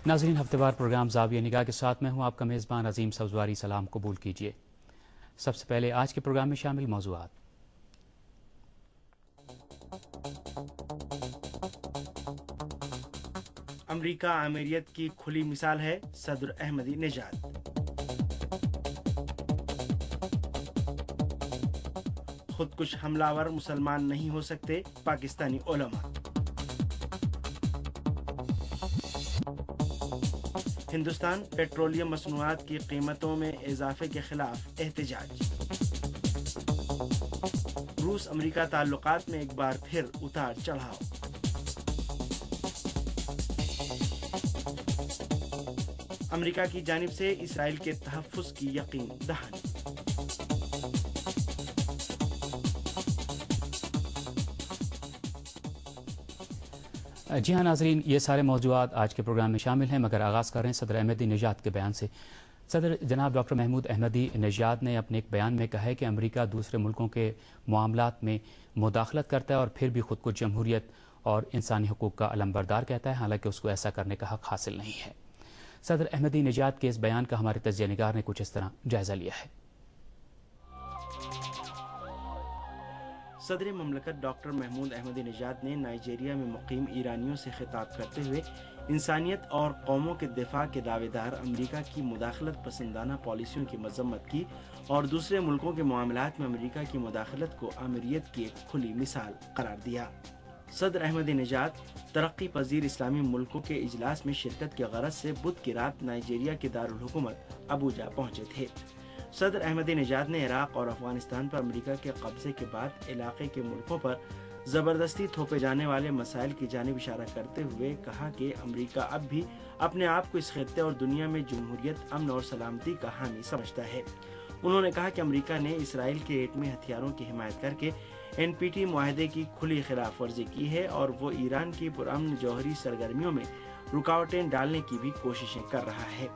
ناظرین، ہفتے وار پروگرام زاویہ نگاہ کے ساتھ میں ہوں آپ کا میزبان عظیم سبزواری. سلام قبول کیجیے. سب سے پہلے آج کے پروگرام میں شامل موضوعات. امریکہ آمریت کی کھلی مثال ہے صدر احمدی نژاد. خودکش حملہ آور مسلمان نہیں ہو سکتے پاکستانی علماء. ہندوستان پیٹرولیم مصنوعات کی قیمتوں میں اضافے کے خلاف احتجاج. روس امریکہ تعلقات میں ایک بار پھر اتار چڑھاؤ. امریکہ کی جانب سے اسرائیل کے تحفظ کی یقین دہانی. جی ہاں ناظرین، یہ سارے موضوعات آج کے پروگرام میں شامل ہیں، مگر آغاز کر رہے ہیں صدر احمدی نژاد کے بیان سے. صدر جناب ڈاکٹر محمود احمدی نژاد نے اپنے ایک بیان میں کہا ہے کہ امریکہ دوسرے ملکوں کے معاملات میں مداخلت کرتا ہے اور پھر بھی خود کو جمہوریت اور انسانی حقوق کا علمبردار کہتا ہے، حالانکہ اس کو ایسا کرنے کا حق حاصل نہیں ہے. صدر احمدی نژاد کے اس بیان کا ہمارے تجزیہ نگار نے کچھ اس طرح جائزہ لیا ہے. صدر مملکت ڈاکٹر محمود احمدی نژاد نے نائجیریا میں مقیم ایرانیوں سے خطاب کرتے ہوئے انسانیت اور قوموں کے دفاع کے دعوے دار امریکہ کی مداخلت پسندانہ پالیسیوں کی مذمت کی اور دوسرے ملکوں کے معاملات میں امریکہ کی مداخلت کو آمریت کی ایک کھلی مثال قرار دیا. صدر احمدی نژاد ترقی پذیر اسلامی ملکوں کے اجلاس میں شرکت کے غرض سے بدھ کی رات نائجیریا کے دارالحکومت ابوجا پہنچے تھے. صدر احمدی نژاد نے عراق اور افغانستان پر امریکہ کے قبضے کے بعد علاقے کے ملکوں پر زبردستی تھوپے جانے والے مسائل کی جانب اشارہ کرتے ہوئے کہا کہ امریکہ اب بھی اپنے آپ کو اس خطے اور دنیا میں جمہوریت، امن اور سلامتی کا حامی سمجھتا ہے. انہوں نے کہا کہ امریکہ نے اسرائیل کے ایٹمی ہتھیاروں کی حمایت کر کے NPT معاہدے کی کھلی خلاف ورزی کی ہے اور وہ ایران کی پرامن جوہری سرگرمیوں میں رکاوٹیں ڈالنے کی بھی کوششیں کر رہا ہے.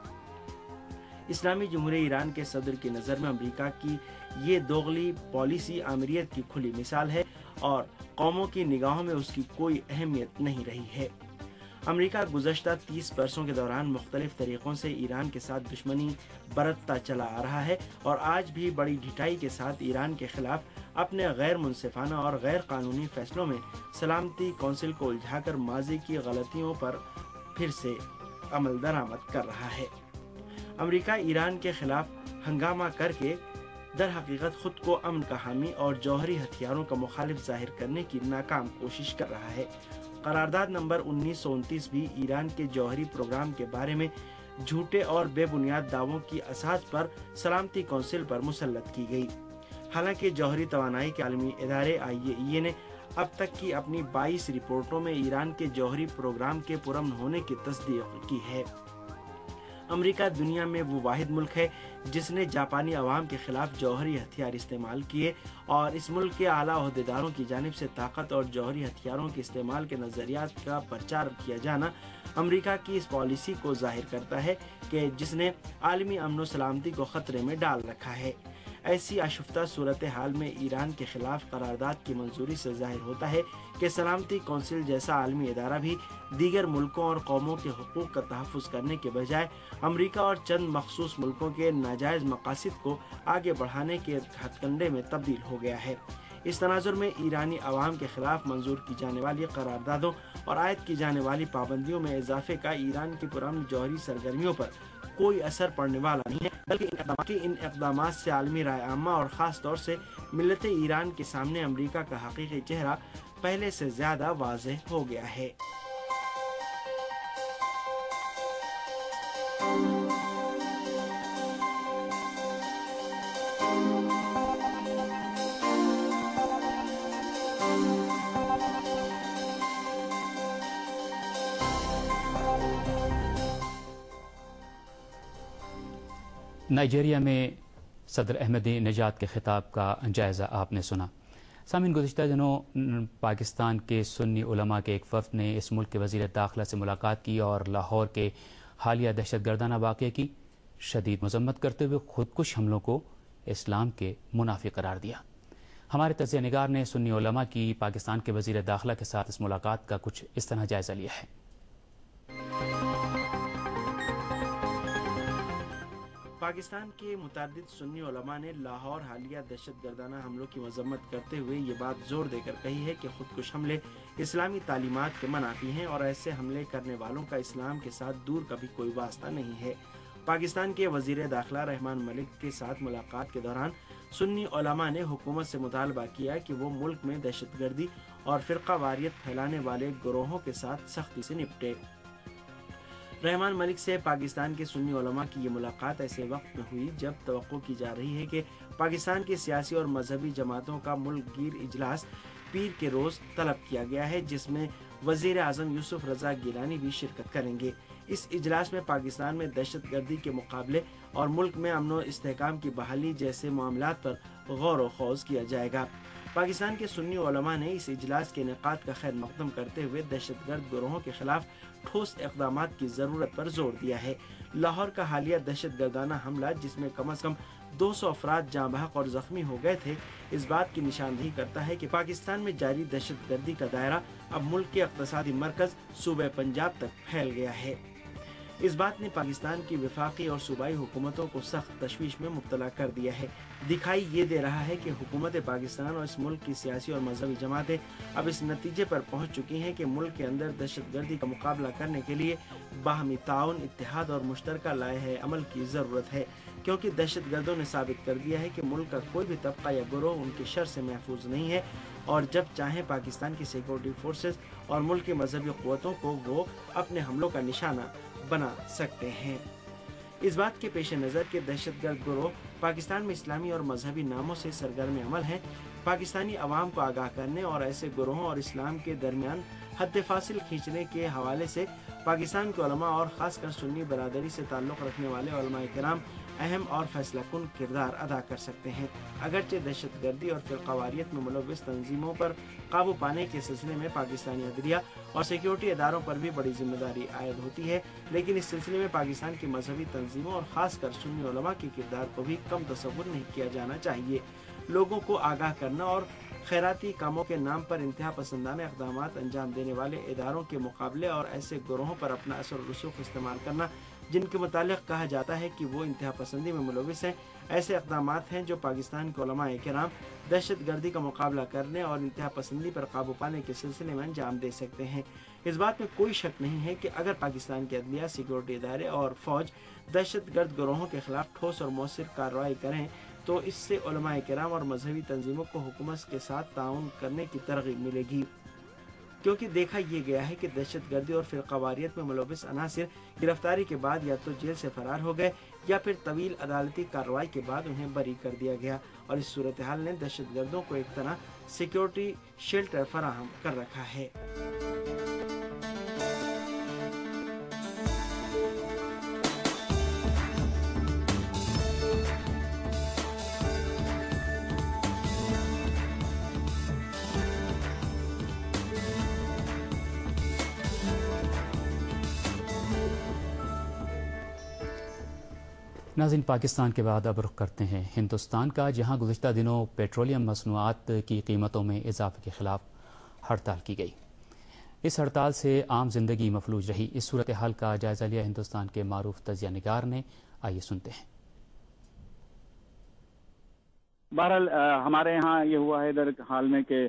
اسلامی جمہوریہ ایران کے صدر کی نظر میں امریکہ کی یہ دوغلی پالیسی آمریت کی کھلی مثال ہے اور قوموں کی نگاہوں میں اس کی کوئی اہمیت نہیں رہی ہے. امریکہ گزشتہ 30 برسوں کے دوران مختلف طریقوں سے ایران کے ساتھ دشمنی برتتا چلا آ رہا ہے اور آج بھی بڑی ڈھٹائی کے ساتھ ایران کے خلاف اپنے غیر منصفانہ اور غیر قانونی فیصلوں میں سلامتی کونسل کو الجھا کر ماضی کی غلطیوں پر پھر سے عمل درآمد کر رہا ہے. امریکہ ایران کے خلاف ہنگامہ کر کے در حقیقت خود کو امن کا حامی اور جوہری ہتھیاروں کا مخالف ظاہر کرنے کی ناکام کوشش کر رہا ہے. قرارداد نمبر 1929 بھی ایران کے جوہری پروگرام کے بارے میں جھوٹے اور بے بنیاد دعووں کی اساس پر سلامتی کونسل پر مسلط کی گئی. حالانکہ جوہری توانائی کے عالمی ادارے IAEA نے اب تک کی اپنی 22 رپورٹوں میں ایران کے جوہری پروگرام کے پرامن ہونے کی تصدیق کی ہے. امریکہ دنیا میں وہ واحد ملک ہے جس نے جاپانی عوام کے خلاف جوہری ہتھیار استعمال کیے اور اس ملک کے اعلیٰ عہدیداروں کی جانب سے طاقت اور جوہری ہتھیاروں کے استعمال کے نظریات کا پرچار کیا جانا امریکہ کی اس پالیسی کو ظاہر کرتا ہے کہ جس نے عالمی امن و سلامتی کو خطرے میں ڈال رکھا ہے. ایسی آشفتہ صورتحال میں ایران کے خلاف قرارداد کی منظوری سے ظاہر ہوتا ہے کہ سلامتی کونسل جیسا عالمی ادارہ بھی دیگر ملکوں اور قوموں کے حقوق کا تحفظ کرنے کے بجائے امریکہ اور چند مخصوص ملکوں کے ناجائز مقاصد کو آگے بڑھانے کے ہتھ کنڈے میں تبدیل ہو گیا ہے. اس تناظر میں ایرانی عوام کے خلاف منظور کی جانے والی قراردادوں اور عائد کی جانے والی پابندیوں میں اضافے کا ایران کی پرامن جوہری سرگرمیوں پر کوئی اثر پڑنے والا نہیں ہے، بلکہ ان اقدامات سے عالمی رائے عامہ اور خاص طور سے ملت ایران کے سامنے امریکہ کا حقیقی چہرہ پہلے سے زیادہ واضح ہو گیا ہے. نائجیریا میں صدر احمدی نژاد کے خطاب کا جائزہ آپ نے سنا. سامعین، گزشتہ دنوں پاکستان کے سنی علماء کے ایک وفد نے اس ملک کے وزیر داخلہ سے ملاقات کی اور لاہور کے حالیہ دہشت گردانہ واقعے کی شدید مذمت کرتے ہوئے خودکش حملوں کو اسلام کے منافی قرار دیا. ہمارے تجزیہ نگار نے سنی علماء کی پاکستان کے وزیر داخلہ کے ساتھ اس ملاقات کا کچھ اس طرح جائزہ لیا ہے. पाकिस्तान के मुतअद्दिद सुन्नी उलमा ने लाहौर हालिया दहशत गर्दाना हमलों की मजम्मत करते हुए ये बात जोर देकर कही है कि खुदकुश हमले इस्लामी तालीमात के मनाफी हैं और ऐसे हमले करने वालों का इस्लाम के साथ दूर का भी कोई वास्ता नहीं है। पाकिस्तान के वजीर दाखिला रहमान मलिक के साथ मुलाकात के दौरान सुन्नी उलमा ने हुकूमत से मुतालबा किया कि वो मुल्क में दहशतगर्दी और फिरका वारियत फैलाने वाले गिरोहों के साथ सख्ती से निपटे। रहमान मलिक से पाकिस्तान के सुन्नी उलमा की ये मुलाकात ऐसे वक्त में हुई जब तवक्को की जा रही है कि पाकिस्तान की सियासी और मजहबी जमातों का मुल्क गिर इजलास पीर के रोज तलब किया गया है, जिसमें वजीर आजम यूसुफ रजा गिलानी भी शिरकत करेंगे। इस इजलास में पाकिस्तान में दहशतगर्दी के मुकाबले और मुल्क में अमन व इस्तेहकाम की बहाली जैसे मामलात पर गौर व खौज किया जाएगा। पाकिस्तान के सुन्नी उलमा ने इस इजलास के इनेकाद का खैर मकदम करते हुए दहशतगर्द गिरोहों के खिलाफ ठोस इक़दाम की ज़रूरत पर जोर दिया है। लाहौर का हालिया दहशत गर्दाना हमला, जिसमें कम अज़ कम 200 अफराद जाँ बहक और ज़ख्मी हो गए थे, इस बात की निशानदही करता है कि पाकिस्तान में जारी दहशतगर्दी का दायरा अब मुल्क के इक़्तिसादी मरकज़ सूबे पंजाब तक फैल गया है। इस बात ने पाकिस्तान की वफाकी और सूबाई हुकूमतों को सख्त तशवीश में मुब्तला कर दिया है। दिखाई ये दे रहा है कि हुकूमत पाकिस्तान और इस मुल्क की सियासी और मजहबी जमातें अब इस नतीजे पर पहुँच चुकी हैं कि मुल्क के अंदर दहशतगर्दी का मुकाबला करने के लिए बाहमी ताउन, इत्तेहाद और मुश्तरका लाए अमल की ज़रूरत है, क्योंकि दहशतगर्दों ने साबित कर दिया है कि मुल्क का कोई भी तबका या गिरोह उनके शर से महफूज नहीं है और जब चाहें पाकिस्तान की सिक्योरिटी फोर्सेस और मुल्क की मजहबी क़ुव्वतों को वो अपने हमलों का निशाना बना सकते हैं। इस बात के पेश नज़र के दहशतगर्द गिरोह पाकिस्तान में इस्लामी और मजहबी नामों से सरगर्म अमल हैं। पाकिस्तानी अवाम को आगाह करने और ऐसे गिरोहों और इस्लाम के दरमियान हद फासिल खींचने के हवाले से पाकिस्तान के उलमा और ख़ासकर सुन्नी बरादरी से ताल्लुक़ रखने वाले उलमा किराम अहम और फैसलाकुन किरदार अदा कर सकते हैं। अगरचे दहशतगर्दी और फिरकावारियत में मुलव्वस तंजीमों पर काबू पाने के सिलसिले में पाकिस्तानी अदलिया और सिक्योरिटी इदारों पर भी बड़ी जिम्मेदारी आयद होती है, लेकिन इस सिलसिले में पाकिस्तान की मजहबी तंजीमों और ख़ासकर सुन्नी उलमा के किरदार को भी कम तसव्वुर नहीं किया जाना चाहिए। लोगों को आगाह करना और खैराती कामों के नाम पर इंतहा पसंदाना इक़दामात अंजाम देने वाले इदारों के मुकाबले और ऐसे गिरोहों पर अपना असर और रसूख इस्तेमाल करना जिनके मुतालिक कहा जाता है कि वो इंतहा पसंदी में मुलविस हैं, ऐसे इक़दामात हैं जो पाकिस्तान के उलमा किराम दहशत गर्दी का मुकाबला करने और इंतहा पसंदी पर काबू पाने के सिलसिले में अंजाम दे सकते हैं। इस बात में कोई शक नहीं है कि अगर पाकिस्तान के अदलिया, सिक्योरिटी इदारे और फौज दहशत गर्द गिरोहों के खिलाफ ठोस और मौसर कार्रवाई करें तो इससे उलमा किराम और मजहबी तंजीमों को हुकूमत के साथ ताउन करने की तरगीब मिलेगी, क्योंकि देखा यह गया है कि दहशतगर्दी और फिरकावारियत में मुलविस अनासिर गिरफ्तारी के बाद या तो जेल से फरार हो गए या फिर तवील अदालती कार्रवाई के बाद उन्हें बरी कर दिया गया और इस सूरत हाल ने दहशतगर्दों को एक तरह सिक्योरिटी शेल्टर फराहम कर रखा है। नाज़रीन, पाकिस्तान के बाद अब रुख करते हैं हिंदुस्तान का, जहां गुज़िश्ता दिनों पेट्रोलियम मसनूआत की कीमतों में इजाफे के खिलाफ हड़ताल की गई। इस हड़ताल से आम जिंदगी मफलूज रही। इस सूरत हाल का जायजा लिया हिंदुस्तान के मारूफ तजिया निगार ने। आइए सुनते हैं। बहरहाल हमारे यहाँ ये हुआ है इधर हाल में कि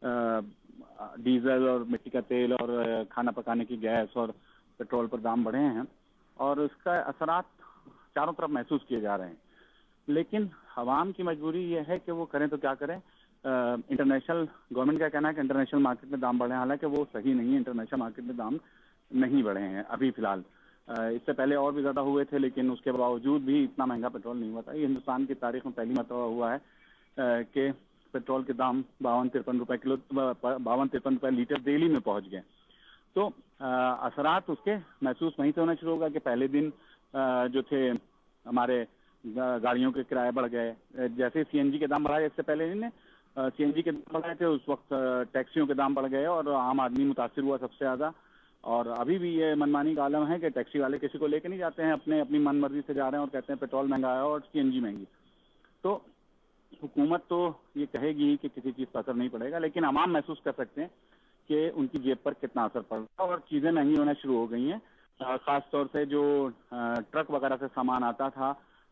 डीजल और मिट्टी का तेल और खाना पकाने की गैस और पेट्रोल पर दाम बढ़े हैं और उसका असरात चारों तरफ महसूस किए जा रहे हैं। लेकिन अवाम की मजबूरी ये है कि वो करें तो क्या करें। इंटरनेशनल गवर्नमेंट का कहना है कि इंटरनेशनल मार्केट में दाम बढ़े हैं, हालांकि वो सही नहीं है। इंटरनेशनल मार्केट में दाम नहीं बढ़े हैं अभी फिलहाल। इससे पहले और भी ज़्यादा हुए थे, लेकिन उसके बावजूद भी इतना महंगा पेट्रोल नहीं हुआ था। ये हिंदुस्तान की तारीख में पहली मरतबा हुआ है कि पेट्रोल के दाम 52-53 रुपये किलो, 52-53 रुपये लीटर दिल्ली में पहुँच गए। तो असरात उसके महसूस वहीं से होना शुरू होगा कि पहले दिन जो थे हमारे गाड़ियों के किराए बढ़ गए। जैसे सीएनजी के दाम बढ़ाए, इससे पहले इन्हें सीएनजी के दाम बढ़ाए थे, उस वक्त टैक्सियों के दाम बढ़ गए और आम आदमी मुतासिर हुआ सबसे ज़्यादा। और अभी भी ये मनमानी का आलम है कि टैक्सी वाले किसी को लेके नहीं जाते हैं, अपनी मन मर्जी से जा रहे हैं और कहते हैं पेट्रोल महंगा है और सीएनजी महंगी। तो हुकूमत तो ये कहेगी कि किसी चीज़ पर असर नहीं पड़ेगा, लेकिन आवाम महसूस कर सकते हैं कि उनकी जेब पर कितना असर पड़ रहा है और चीज़ें महंगी होना शुरू हो गई हैं। खास तौर से जो ट्रक वगैरह से सामान आता था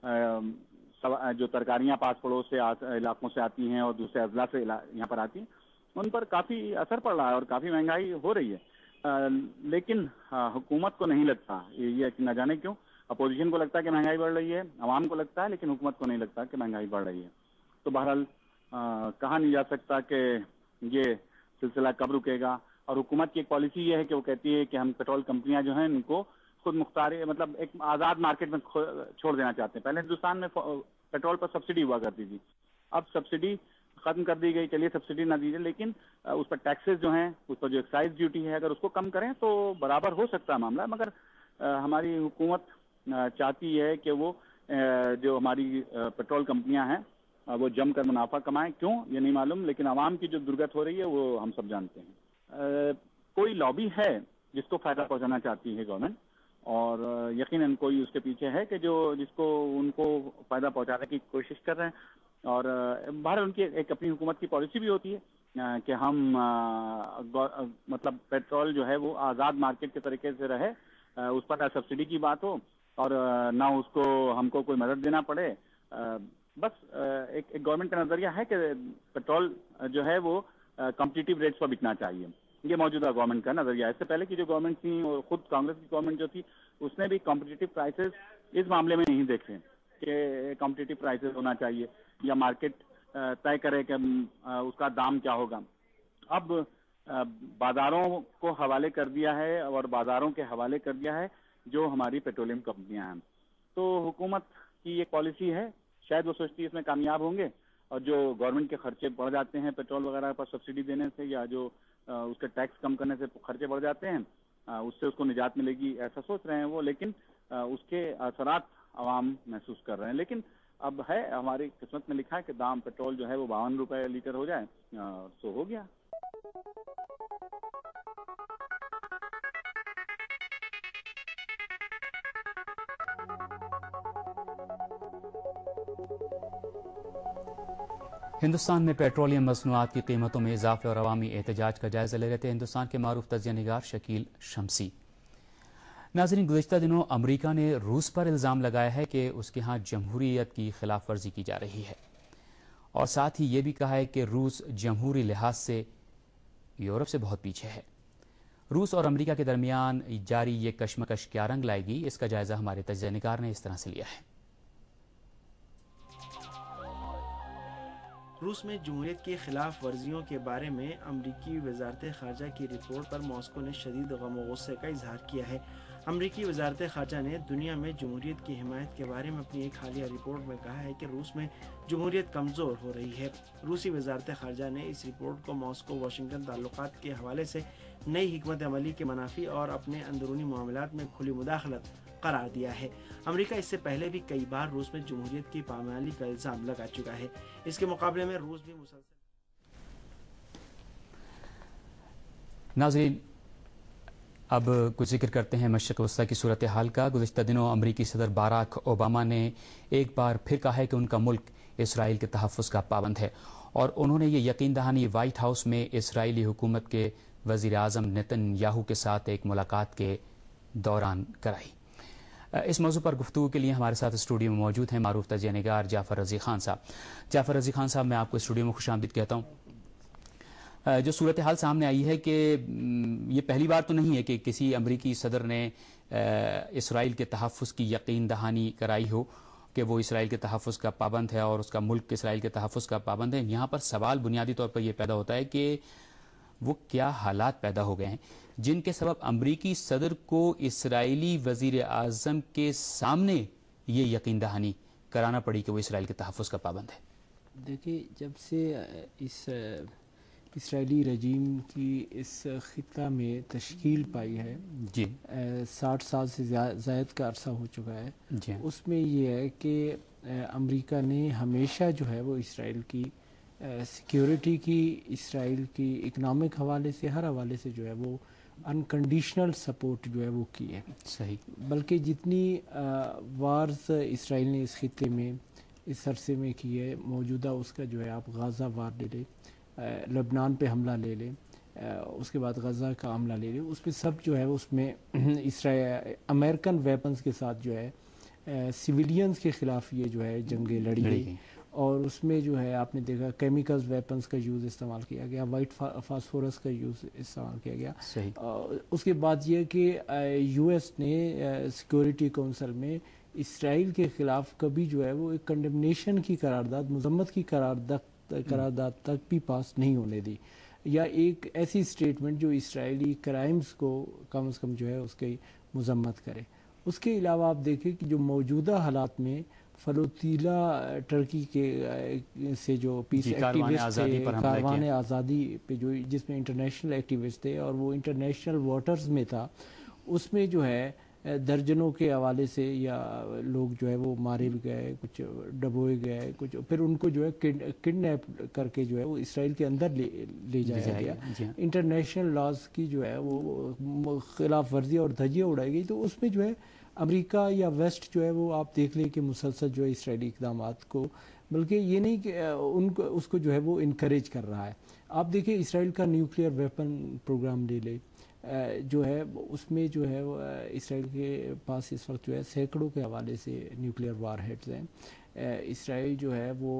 جو ترکاریاں پاس پڑوس سے علاقوں سے آتی ہیں اور دوسرے اضلاع سے یہاں پر آتی ہیں، ان پر کافی اثر پڑ رہا ہے اور کافی مہنگائی ہو رہی ہے، لیکن حکومت کو نہیں لگتا، یہ نہ جانے کیوں اپوزیشن کو لگتا ہے کہ مہنگائی بڑھ رہی ہے، عوام کو لگتا ہے، لیکن حکومت کو نہیں لگتا کہ مہنگائی بڑھ رہی ہے۔ تو بہرحال کہا نہیں جا سکتا کہ یہ سلسلہ کب رکے گا، اور حکومت کی ایک پالیسی یہ ہے کہ وہ کہتی ہے کہ ہم پیٹرول کمپنیاں جو ہیں ان کو خود مختاری، مطلب ایک آزاد مارکیٹ میں چھوڑ دینا چاہتے ہیں۔ پہلے ہندوستان میں پیٹرول پر سبسڈی ہوا کرتی تھی، اب سبسڈی ختم کر دی گئی، چلیے سبسڈی نہ دیجیے، لیکن اس پر ٹیکسز جو ہیں، اس پر جو ایکسائز ڈیوٹی ہے، اگر اس کو کم کریں تو برابر ہو سکتا ہے معاملہ، مگر ہماری حکومت چاہتی ہے کہ وہ جو ہماری پیٹرول کمپنیاں ہیں وہ جم کر منافع کمائیں، کیوں یہ نہیں معلوم، لیکن عوام کی جو درگت ہو رہی ہے وہ ہم سب جانتے ہیں۔ کوئی لابی ہے جس کو فائدہ پہنچانا چاہتی ہے گورنمنٹ، اور یقیناً کوئی اس کے پیچھے ہے کہ جس کو ان کو فائدہ پہنچانے کی کوشش کر رہے ہیں، اور باہر ان کی ایک اپنی حکومت کی پالیسی بھی ہوتی ہے کہ ہم مطلب پیٹرول جو ہے وہ آزاد مارکیٹ کے طریقے سے رہے، اس پر نہ سبسڈی کی بات ہو اور نہ اس کو ہم کو کوئی مدد دینا پڑے۔ بس ایک گورنمنٹ کا نظریہ ہے کہ پیٹرول جو ہے وہ کمپٹیٹیو ریٹس پر بکنا چاہیے، یہ موجودہ گورنمنٹ کا نظریہ ہے۔ اس سے پہلے کی جو گورنمنٹ تھی اور خود کانگریس کی گورنمنٹ جو تھی، اس نے بھی کمپٹیٹیو پرائسز اس معاملے میں نہیں دیکھے کہ کمپٹیٹیو پرائسز ہونا چاہیے یا مارکیٹ طے کرے کہ اس کا دام کیا ہوگا۔ اب بازاروں کو حوالے کر دیا ہے اور بازاروں کے حوالے کر دیا ہے جو ہماری پیٹرولیم کمپنیاں ہیں۔ تو حکومت کی یہ پالیسی ہے، شاید وہ سوچتی ہے اس میں کامیاب ہوں گے، اور جو گورنمنٹ کے خرچے بڑھ جاتے ہیں پیٹرول وغیرہ پر سبسڈی دینے سے، یا جو اس کے ٹیکس کم کرنے سے خرچے بڑھ جاتے ہیں، اس سے اس کو نجات ملے گی، ایسا سوچ رہے ہیں وہ، لیکن اس کے اثرات عوام محسوس کر رہے ہیں۔ لیکن اب ہے ہماری قسمت میں لکھا ہے کہ دام پیٹرول جو ہے وہ 52 روپے لیٹر ہو جائے، سو ہو گیا۔ ہندوستان میں پیٹرولیم مصنوعات کی قیمتوں میں اضافے اور عوامی احتجاج کا جائزہ لے رہے تھے ہندوستان کے معروف تجزیہ نگار شکیل شمسی۔ ناظرین، گزشتہ دنوں امریکہ نے روس پر الزام لگایا ہے کہ اس کے ہاں جمہوریت کی خلاف ورزی کی جا رہی ہے، اور ساتھ ہی یہ بھی کہا ہے کہ روس جمہوری لحاظ سے یورپ سے بہت پیچھے ہے۔ روس اور امریکہ کے درمیان جاری یہ کشمکش کیا رنگ لائے گی، اس کا جائزہ ہمارے تجزیہ نگار نے اس طرح سے لیا ہے۔ روس میں جمہوریت کی خلاف ورزیوں کے بارے میں امریکی وزارت خارجہ کی رپورٹ پر ماسکو نے شدید غم و غصے کا اظہار کیا ہے۔ امریکی وزارت خارجہ نے دنیا میں جمہوریت کی حمایت کے بارے میں اپنی ایک حالیہ رپورٹ میں کہا ہے کہ روس میں جمہوریت کمزور ہو رہی ہے۔ روسی وزارت خارجہ نے اس رپورٹ کو ماسکو واشنگٹن تعلقات کے حوالے سے نئی حکمت عملی کے منافی اور اپنے اندرونی معاملات میں کھلی مداخلت قرار دیا ہے۔ امریکہ اس سے پہلے بھی کئی بار روس میں جمہوریت کی پامالی کا الزام لگا چکا ہے۔ اس کے مقابلے میں روس بھی مسلسل ناظرین، اب کچھ ذکر کرتے ہیں مشرق وسطی کی صورتحال کا۔ گزشتہ دنوں امریکی صدر باراک اوباما نے ایک بار پھر کہا ہے کہ ان کا ملک اسرائیل کے تحفظ کا پابند ہے، اور انہوں نے یہ یقین دہانی وائٹ ہاؤس میں اسرائیلی حکومت کے وزیر اعظم نیتن یاہو کے ساتھ ایک ملاقات کے دوران کرائی۔ اس موضوع پر گفتگو کے لیے ہمارے ساتھ اسٹوڈیو میں موجود ہیں معروف تجزیہ نگار جعفر رضی خان صاحب۔ جعفر رضی خان صاحب، میں آپ کو اسٹوڈیو میں خوش آمدید کہتا ہوں۔ جو صورتحال سامنے آئی ہے کہ یہ پہلی بار تو نہیں ہے کہ کسی امریکی صدر نے اسرائیل کے تحفظ کی یقین دہانی کرائی ہو کہ وہ اسرائیل کے تحفظ کا پابند ہے اور اس کا ملک اسرائیل کے تحفظ کا پابند ہے۔ یہاں پر سوال بنیادی طور پر یہ پیدا ہوتا ہے کہ وہ کیا حالات پیدا ہو گئے ہیں جن کے سبب امریکی صدر کو اسرائیلی وزیر اعظم کے سامنے یہ یقین دہانی کرانا پڑی کہ وہ اسرائیل کے تحفظ کا پابند ہے۔ دیکھیے، جب سے اس اسرائیلی رجیم کی اس خطہ میں تشکیل پائی ہے، جی 60 سال سے زائد کا عرصہ ہو چکا ہے، جی اس میں یہ ہے کہ امریکہ نے ہمیشہ جو ہے وہ اسرائیل کی سیکیورٹی کی، اسرائیل کی اکنامک حوالے سے، ہر حوالے سے جو ہے وہ انکنڈیشنل سپورٹ جو ہے وہ کی ہے۔ صحیح۔ بلکہ جتنی وارز اسرائیل نے اس خطے میں اس عرصے میں کی ہے، موجودہ اس کا جو ہے آپ غازہ وار لے لیں، لبنان پہ حملہ لے لیں، اس کے بعد غزہ کا حملہ لے لیں، اس پہ سب جو ہے اس میں امریکن ویپنز کے ساتھ جو ہے सिविलियंस के ख़िलाफ़ ये जो है जंगें लड़ी गई, और उसमें जो है आपने देखा केमिकल्स वेपन्स का यूज़ इस्तेमाल किया गया, वाइट फास्फोरस का यूज़ इस्तेमाल किया गया। उसके बाद ये कि यूएस ने सिक्योरिटी काउंसिल में इसराइल के ख़िलाफ़ कभी जो है वो एक कंडेमनेशन की करारदाद, मजम्मत की करारदाद तक भी पास नहीं होने दी, या एक ऐसी स्टेटमेंट जो इसराइली क्राइम्स को कम से कम जो है उसकी मजम्मत करे। उसके अलावा आप देखें कि जो मौजूदा हालात में फलोतीला टर्की के से जो पीस एक्टिविस्ट थे, कारवान आज़ादी पे जो जिसमें इंटरनेशनल एक्टिविस्ट थे और वो इंटरनेशनल वाटर्स में था, उसमें जो है दर्जनों के हवाले से या लोग जो है वो मारे भी गए, कुछ डबोए गए, कुछ फिर उनको जो है किडनैप करके जो है वो इसराइल के अंदर ले जाया गया। इंटरनेशनल लॉज की जो है वो खिलाफ वर्जी और धज्जियाँ उड़ाई गई। तो उसमें जो है अमेरिका या वेस्ट जो है वो आप देख लें कि मुसलसल जो है इसराइली इक़दामात को, बल्कि ये नहीं कि उनको उसको जो है वो इनकरेज कर रहा है। आप देखिए इसराइल का न्यूक्लियर वेपन प्रोग्राम ले ले, जो है उसमें जो है इसराइल के पास इस वक्त जो है सैकड़ों के हवाले से न्यूक्लियर वार हेड्स हैं। इसराइल जो है वो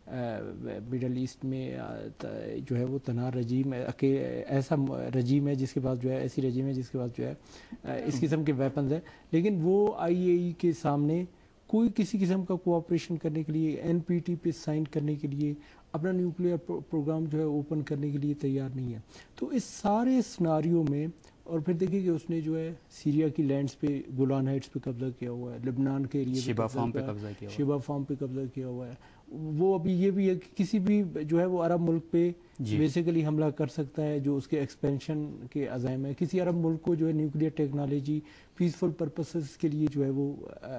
मिडल ईस्ट में जो है वो तना रजीम ऐसा रजीम है जिसके पास जो है ऐसी रजीम है जिसके पास जो है इस किस्म के वेपन्स हैं, लेकिन वो IAEA के सामने कोई किसी किस्म का कोऑपरेशन करने के लिए, NPT पे साइन करने के लिए, अपना न्यूक्लियर प्रोग्राम जो है ओपन करने के लिए तैयार नहीं है। तो इस सारे सिनारियो में, और फिर देखिए कि उसने जो है सीरिया की लैंड्स पे, गोलान हाइट्स पे कब्जा किया हुआ है, लेबनान के एरिया शिबा फार्म पे कब्जा किया हुआ है। वो अभी ये भी है कि किसी भी जो है वो अरब मुल्क पे बेसिकली हमला कर सकता है जो उसके एक्सपेंशन के अज़ाइम है। किसी अरब मुल्क को जो है न्यूक्लियर टेक्नोलॉजी पीसफुल पर्पसेस के लिए जो है वो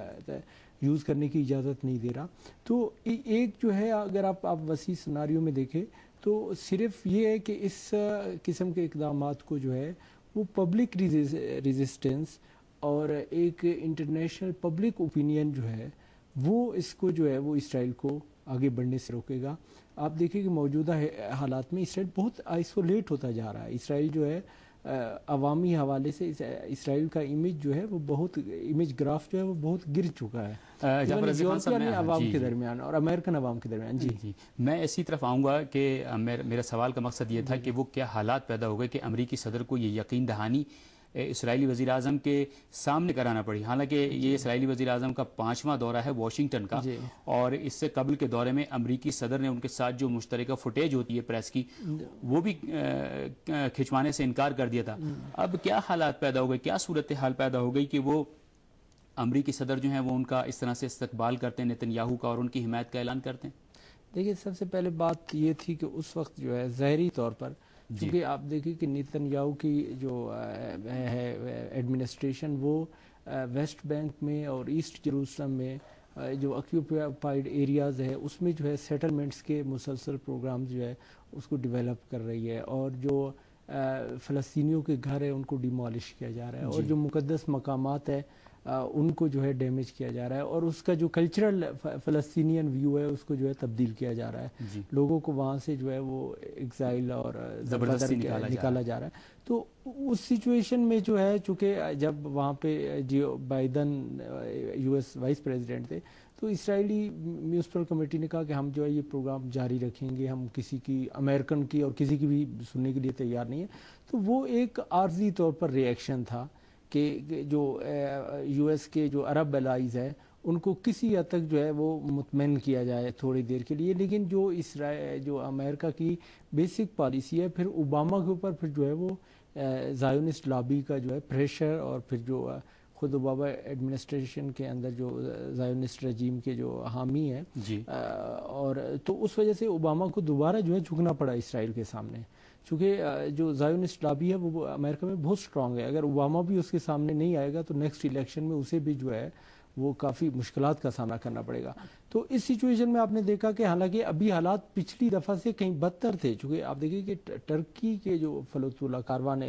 यूज़ करने की इजाज़त नहीं दे रहा। तो एक जो है अगर आप वसी सिनारियो में देखें तो सिर्फ ये है कि इस किस्म के इक़दामात को जो है वो पब्लिक रेजिस्टेंस और एक इंटरनेशनल पब्लिक ओपिनियन जो है वो इसको जो है वो इसराइल को आगे बढ़ने से रोकेगा। आप देखिए कि मौजूदा हालात में इसराइल बहुत आइसोलेट होता जा रहा है। इसराइल जो है अवामी हवाले से इसराइल का इमेज जो है वो बहुत, इमेज ग्राफ जो है वो बहुत गिर चुका है यूरोपियन अवाम के दरमियान और अमेरिकन अवाम के दरमियान। जी मैं इसी तरफ आऊँगा कि मेरा सवाल का मकसद ये था कि वो क्या हालात पैदा हो गए कि अमरीकी सदर को ये यकीन दहानी इसराइली वज़ीर आज़म के सामने कराना पड़ी। हालांकि ये इसराइली वज़ीर आज़म का 5वां दौरा है वाशिंगटन का, और इससे कबल के दौरे में अमरीकी सदर ने उनके साथ जो मुश्तरका फुटेज होती है प्रेस की वो भी खिंचवाने से इनकार कर दिया था। अब क्या हालात पैदा हो गए, क्या सूरत हाल पैदा हो गई कि वो अमरीकी सदर जो हैं वो उनका इस तरह से इस्तकबाल करते हैं नेतन्याहू का और उनकी हिमायत का ऐलान करते हैं? देखिए सबसे पहले बात ये थी कि उस वक्त जो है ज़ाहरी तौर पर, क्योंकि आप देखिए कि नेतन्याहू की जो है एडमिनिस्ट्रेशन वो वेस्ट बैंक में और ईस्ट जेरूसलम में जो ऑक्यूपाइड एरियाज़ है उसमें जो है सेटलमेंट्स के मुसलसल प्रोग्राम जो है उसको डेवलप कर रही है, और जो फ़लस्तीनियों के घर है उनको डिमोलिश किया जा रहा है, और जो मुक़द्दस मकामात है उनको जो है डैमेज किया जा रहा है, और उसका जो कल्चरल फ़लस्तीनियन व्यू है उसको जो है तब्दील किया जा रहा है। लोगों को वहाँ से जो है वो एग्ज़ाइल और ज़बरदस्ती निकाला जा रहा है। तो उस सिचुएशन में जो है चूँकि जब वहाँ पे जो बाइडन US वाइस प्रेसिडेंट थे तो इसराइली म्यूनिसिपल कमेटी ने कहा कि हम जो है ये प्रोग्राम जारी रखेंगे, हम किसी की अमेरिकन की और किसी की भी सुनने के लिए तैयार नहीं है। तो वो एक आर्जी तौर पर रिएक्शन था कि जो US के जो अरब एलाइज़ है उनको किसी हद तक जो है वो मुतमईन किया जाए थोड़ी देर के लिए, लेकिन जो अमेरिका की बेसिक पॉलिसी है फिर ओबामा के ऊपर फिर जो है वो ज़ायोनिस्ट लॉबी का जो है प्रेशर, और फिर जो खुद ओबामा एडमिनिस्ट्रेशन के अंदर जो ज़ायोनिस्ट रजीम के जो हामी हैं और तो उस वजह से ओबामा को दोबारा जो है झुकना पड़ा इसराइल के सामने, चूँकि जो ज़ायोनिस्ट लॉबी है वो अमेरिका में बहुत स्ट्रॉन्ग है। अगर ओबामा भी उसके सामने नहीं आएगा तो नेक्स्ट इलेक्शन में उसे भी जो है वो काफ़ी मुश्किलात का सामना करना पड़ेगा। तो इस सिचुएशन में आपने देखा कि हालांकि अभी हालात पिछली दफ़ा से कहीं बदतर थे, चूँकि आप देखिए कि टर्की के जो फलोतीला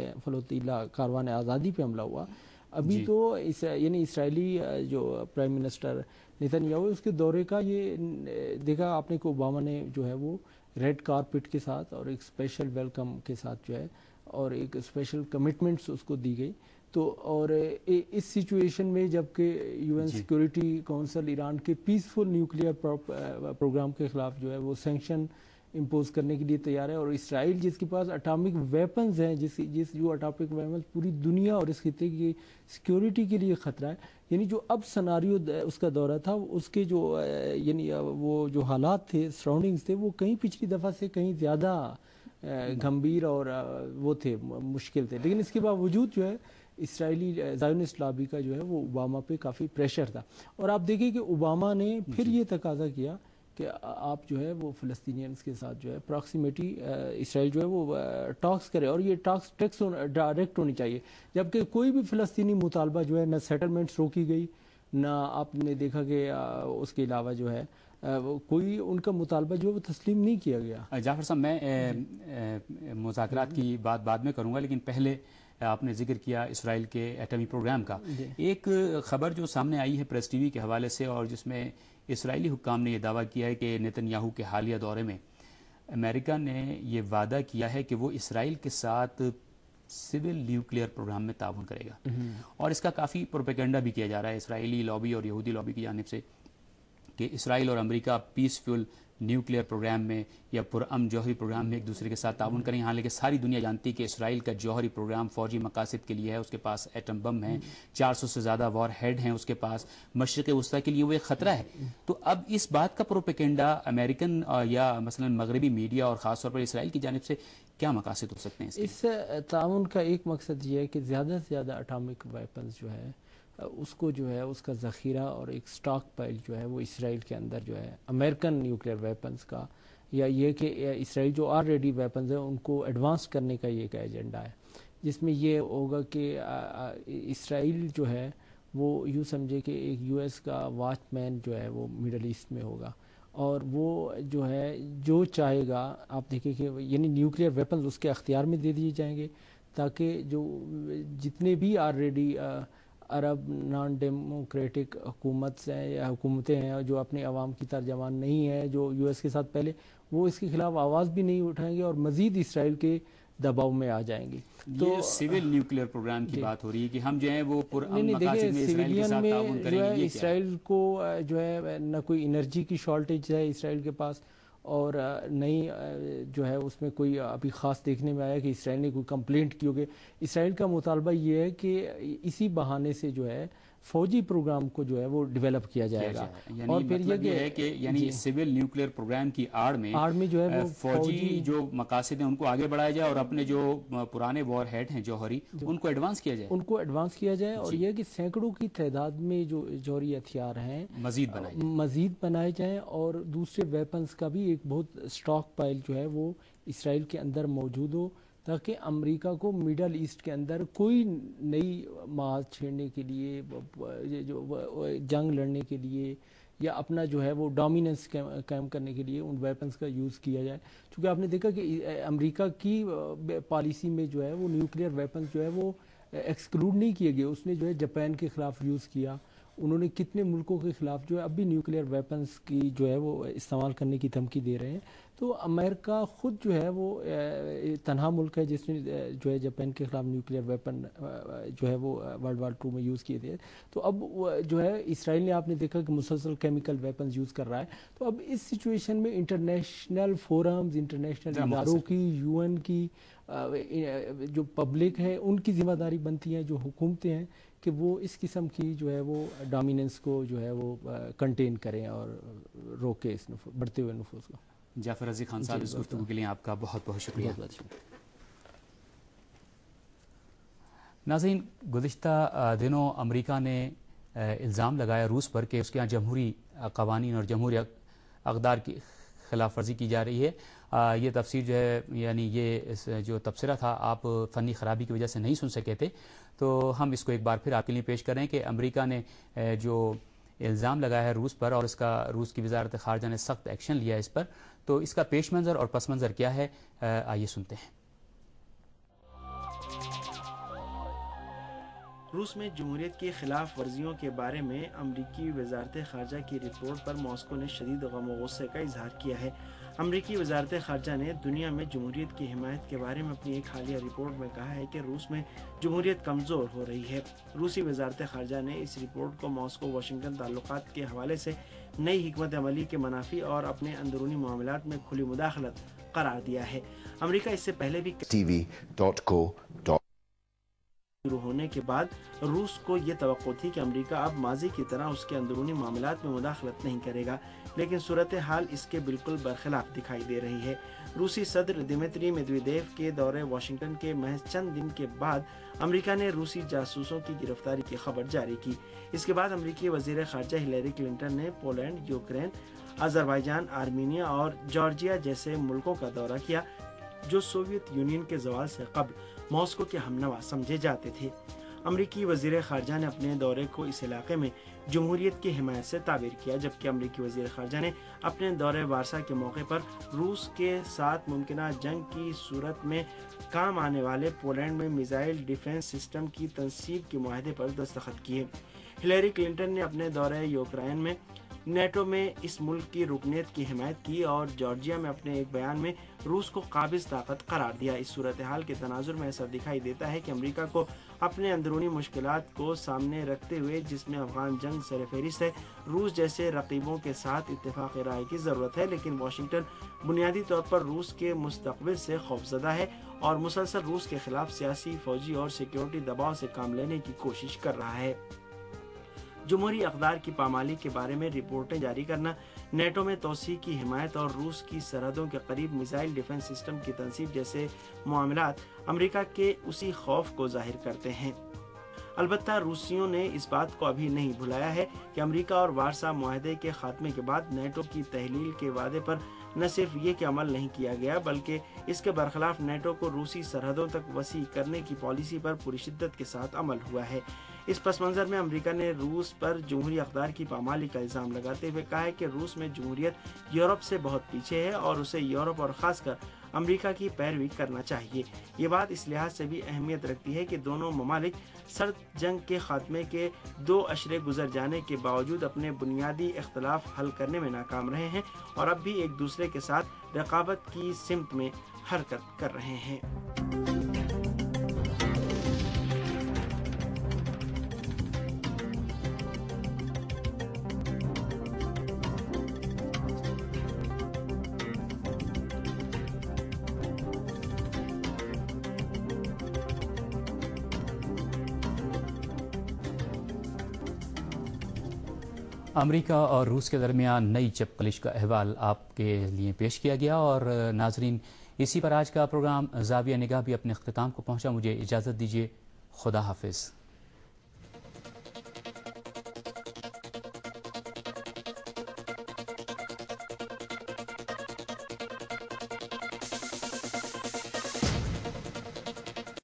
कारवान आज़ादी पे हमला हुआ, अभी तो यानी इसराइली जो प्राइम मिनिस्टर नेतन्याहू उसके दौरे का ये देखा आपने कि ओबामा ने जो है वो रेड कारपेट के साथ और एक स्पेशल वेलकम के साथ जो है اور ایک اسپیشل کمٹمنٹس اس کو دی گئی. تو اور اس سچویشن میں جب کہ U N security council Iran کے پیسفل نیوکلیئر پروگرام کے خلاف جو ہے وہ سینکشن امپوز کرنے کے لیے تیار ہے, اور اسرائیل جس کے پاس اٹامک ویپنز ہیں, جو اٹامک ویپنز پوری دنیا اور اس خطے کی سیکیورٹی کے لیے خطرہ ہے, یعنی جو اب سناریو اس کا دورہ تھا اس کے جو یعنی وہ جو حالات تھے, سراؤنڈنگز تھے, وہ کہیں پچھلی دفعہ سے کہیں زیادہ گھمبیر اور وہ تھے, مشکل تھے. لیکن اس کے باوجود جو ہے اسرائیلی زائونسٹ لابی کا جو ہے وہ اوباما پہ کافی پریشر تھا, اور آپ دیکھیں کہ اوباما نے پھر یہ تقاضا کیا کہ آپ جو ہے وہ فلسطینینز کے ساتھ جو ہے پراکسیمیٹی اسرائیل جو ہے وہ ٹاکس کرے, اور یہ ٹاکس ڈائریکٹ ہونی چاہیے. جبکہ کوئی بھی فلسطینی مطالبہ جو ہے نہ سیٹلمنٹس روکی گئی, نہ آپ نے دیکھا کہ اس کے علاوہ جو ہے کوئی ان کا مطالبہ جو ہے وہ تسلیم نہیں کیا گیا. جعفر صاحب, میں مذاکرات کی بات بعد میں کروں گا, لیکن پہلے آپ نے ذکر کیا اسرائیل کے ایٹمی پروگرام کا. ایک خبر جو سامنے آئی ہے پریس ٹی وی کے حوالے سے, اور جس میں اسرائیلی حکام نے یہ دعویٰ کیا ہے کہ نیتن یاہو کے حالیہ دورے میں امریکہ نے یہ وعدہ کیا ہے کہ وہ اسرائیل کے ساتھ سول نیوکلیئر پروگرام میں تعاون کرے گا, اور اس کا کافی پروپیگنڈا بھی کیا جا رہا ہے اسرائیلی لابی اور یہودی لابی کی جانب سے کہ اسرائیل اور امریکہ پیسفل نیوکلیئر پروگرام میں یا پرامن جوہری پروگرام میں ایک دوسرے کے ساتھ تعاون کریں. حالانکہ لیکن ساری دنیا جانتی ہے کہ اسرائیل کا جوہری پروگرام فوجی مقاصد کے لیے ہے, اس کے پاس ایٹم بم ہیں, 400 سے زیادہ وار ہیڈ ہیں اس کے پاس, مشرق وسطیٰ کے لیے وہ ایک خطرہ ہے. تو اب اس بات کا پروپیگنڈا امریکن یا مثلا مغربی میڈیا اور خاص طور پر اسرائیل کی جانب سے کیا مقاصد ہو سکتے ہیں؟ اس تعاون کا ایک مقصد یہ ہے کہ زیادہ سے زیادہ اٹامک ویپنز جو ہے اس کو جو ہے اس کا ذخیرہ اور ایک سٹاک پائل جو ہے وہ اسرائیل کے اندر جو ہے امریکن نیوکلیئر ویپنز کا, یا یہ کہ اسرائیل جو آلریڈی ویپنز ہیں ان کو ایڈوانس کرنے کا یہ ایک ایجنڈا ہے, جس میں یہ ہوگا کہ اسرائیل جو ہے وہ یوں سمجھے کہ ایک یو ایس کا واچ مین جو ہے وہ مڈل ایسٹ میں ہوگا, اور وہ جو ہے جو چاہے گا, آپ دیکھیں کہ یعنی نیوکلیئر ویپنز اس کے اختیار میں دے دیے جائیں گے, تاکہ جو جتنے بھی آلریڈی عرب نان ڈیموکریٹک حکومت ہیں یا حکومتیں ہیں جو اپنے عوام کی ترجمان نہیں ہیں, جو یو ایس کے ساتھ پہلے, وہ اس کے خلاف آواز بھی نہیں اٹھائیں گے اور مزید اسرائیل کے دباؤ میں آ جائیں گی. تو سول نیوکلیئر پروگرام کی بات ہو رہی ہے کہ ہم جو ہیں وہ پرامن مقاصد میں اسرائیل کے ساتھ تعاون کریں گے. اسرائیل کو جو ہے نہ کوئی انرجی کی شارٹیج ہے اسرائیل کے پاس, اور نہیں جو ہے اس میں کوئی ابھی خاص دیکھنے میں آیا کہ اسرائیل نے کوئی کمپلینٹ کی ہوگی. اسرائیل کا مطالبہ یہ ہے کہ اسی بہانے سے جو ہے فوجی پروگرام کو جو ہے وہ ڈیولپ کیا جائے گا, اور پھر یہ ہے کہ یعنی سول نیوکلیئر پروگرام کی آڑ میں جو ہے وہ فوجی جو مقاصد ہیں ان کو آگے بڑھایا جائے, اور اپنے جو پرانے وار ہیڈ ہیں جوہری ان کو ایڈوانس کیا جائے, اور یہ کہ سینکڑوں کی تعداد میں جو جوہری ہتھیار ہیں مزید بنائے جائیں, اور دوسرے ویپنز کا بھی ایک بہت سٹاک پائل جو ہے وہ اسرائیل کے اندر موجود ہو, تاکہ امریکہ کو مڈل ایسٹ کے اندر کوئی نئی ماز چھیڑنے کے لیے, جو جنگ لڑنے کے لیے, یا اپنا جو ہے وہ ڈومیننس قائم کرنے کے لیے ان ویپنز کا یوز کیا جائے. چونکہ آپ نے دیکھا کہ امریکہ کی پالیسی میں جو ہے وہ نیوکلیئر ویپنز جو ہے وہ ایکسکلوڈ نہیں کیے گئے. اس نے جو ہے جاپان کے خلاف یوز کیا, انہوں نے کتنے ملکوں کے خلاف جو ہے اب بھی نیوکلیئر ویپنز کی جو ہے وہ استعمال کرنے کی دھمکی دے رہے ہیں. تو امریکہ خود جو ہے وہ تنہا ملک ہے جس نے جو ہے جاپان کے خلاف نیوکلیئر ویپن جو ہے وہ ورلڈ وار 2 میں یوز کیے تھے. تو اب جو ہے اسرائیل نے آپ نے دیکھا کہ مسلسل کیمیکل ویپنز یوز کر رہا ہے. تو اب اس سچویشن میں انٹرنیشنل فورمز, انٹرنیشنل اداروں کی, یو این کی, جو پبلک ہے ان کی ذمہ داری بنتی ہے, جو حکومتیں ہیں, کہ وہ اس قسم کی جو ہے وہ ڈومیننس کو جو ہے وہ کنٹین کریں اور روکے اس بڑھتے ہوئے نفوذ کو. جعفر رضی خان صاحب, اس گفتگو کے لیے آپ کا بہت بہت شکریہ. ناظرین, گزشتہ دنوں امریکہ نے الزام لگایا روس پر کہ اس کے یہاں جمہوری قوانین اور جمہوری اقدار کی خلاف ورزی کی جا رہی ہے. یہ تفسیر جو ہے, یعنی یہ جو تبصرہ تھا آپ فنی خرابی کی وجہ سے نہیں سن سکے تھے, تو ہم اس کو ایک بار پھر آپ کے لیے پیش کر رہے ہیں کہ امریکہ نے جو الزام لگایا ہے روس پر, اور اس کا روس کی وزارت خارجہ نے سخت ایکشن لیا ہے اس پر, تو اس کا پیش منظر اور پس منظر کیا ہے, آئیے سنتے ہیں. روس میں جمہوریت کی خلاف ورزیوں کے بارے میں امریکی وزارت خارجہ کی رپورٹ پر ماسکو نے شدید غم و غصے کا اظہار کیا ہے. अमरीकी वजारत ख़ारजा ने दुनिया में जमहूरियत की हिमायत के बारे में अपनी एक हालिया रिपोर्ट में कहा है कि रूस में जमहूरियत कमज़ोर हो रही है। रूसी वजारत ख़ारजा ने इस रिपोर्ट को मॉस्को वाशिंगटन ताल्लुकात के हवाले से नई हिकमत अमली के मनाफी और अपने अंदरूनी मामलात में खुली मुदाखलत करार दिया है। अमरीका इससे पहले भी शुरू होने के बाद रूस को ये तवक्को थी कि अमेरिका अब माजी की तरह उसके अंदरूनी मामलात में मुदाखलत नहीं करेगा, लेकिन सूरत हाल इसके बिल्कुल बरखिलाफ दिखाई दे रही है। रूसी सदर दिमित्री मेदवेदेव के दौरे वाशिंगटन के महज चंद दिन के बाद अमेरिका ने रूसी जासूसों की गिरफ्तारी की खबर जारी की। इसके बाद अमेरिकी वजीर खारजा हिलेरी क्लिंटन ने पोलैंड, यूक्रेन, अजरबैजान, आर्मीनिया और जॉर्जिया जैसे मुल्कों का दौरा किया जो सोवियत यूनियन के ज़वाल से कब्ल मॉस्को के हमनवा समझे जाते थे। अमरीकी वजीर खारजा ने अपने दौरे को इस इलाके में जमहूरियत की हिमायत से ताबीर किया, जबकि अमरीकी वजीर खारजा ने अपने दौरे वारसा के मौके पर रूस के साथ मुमकिना जंग की सूरत में काम आने वाले पोलैंड में मिसाइल डिफेंस सिस्टम की तनसीब के मुआहदे पर दस्तखत किए। हिलेरी क्लिंटन ने अपने दौरे यूक्रेन में नेटो में इस मुल्क की रुकनीत की हिमायत की और जॉर्जिया में अपने एक बयान में रूस को काबिज ताकत करार दिया। इस सूरत हाल के तनाजुर में ऐसा दिखाई देता है कि अमेरिका को अपने अंदरूनी मुश्किलात को सामने रखते हुए, जिसमें अफगान जंग सरफहरिस्त है, रूस जैसे रकीबों के साथ इत्तेफाक राय की ज़रूरत है। लेकिन वाशिंगटन बुनियादी तौर पर रूस के मुस्तकबिल से खौफजदा है और मुसलसल रूस के खिलाफ सियासी, फौजी और सिक्योरिटी दबाव से काम लेने की कोशिश कर रहा है। जमहूरी अक़दार की पामाली के बारे में रिपोर्टें जारी करना, नेटो में तोसी की हिमायत और रूस की सरहदों के करीब मिसाइल डिफेंस सिस्टम की तनसीब जैसे मामलात अमेरिका के उसी खौफ को जाहिर करते हैं। अलबत्ता रूसियों ने इस बात को अभी नहीं भुलाया है कि अमेरिका और वारसा मुआहदे के खात्मे के बाद नेटो की तहलील के वादे पर न सिर्फ ये कि अमल नहीं किया गया, बल्कि इसके बरखिलाफ नेटो को रूसी सरहदों तक वसी करने की पॉलिसी पर पूरी शिद्दत के साथ अमल हुआ है। इस पस मंज़र में अमेरिका ने रूस पर जमहूरी अक़दार की पामाली का इल्ज़ाम लगाते हुए कहा है कि रूस में जमहूरियत यूरोप से बहुत पीछे है और उसे यूरोप और ख़ासकर अमेरिका की पैरवी करना चाहिए। ये बात इस लिहाज से भी अहमियत रखती है कि दोनों ममालिक सर्द जंग के खात्मे के 2 अशरे गुजर जाने के बावजूद अपने बुनियादी इख्तलाफ हल करने में नाकाम रहे हैं और अब भी एक दूसरे के साथ रकाबत की सिमत में हरकत कर रहे हैं। अमेरिका और रूस के दरमियान नई चपकलिश का अहवाल आपके लिए पेश किया गया। और नाजरीन, इसी पर आज का प्रोग्राम ज़ाविया निगाह भी अपने अख्तिताम को पहुंचा। मुझे इजाज़त दीजिए। खुदा हाफिज़।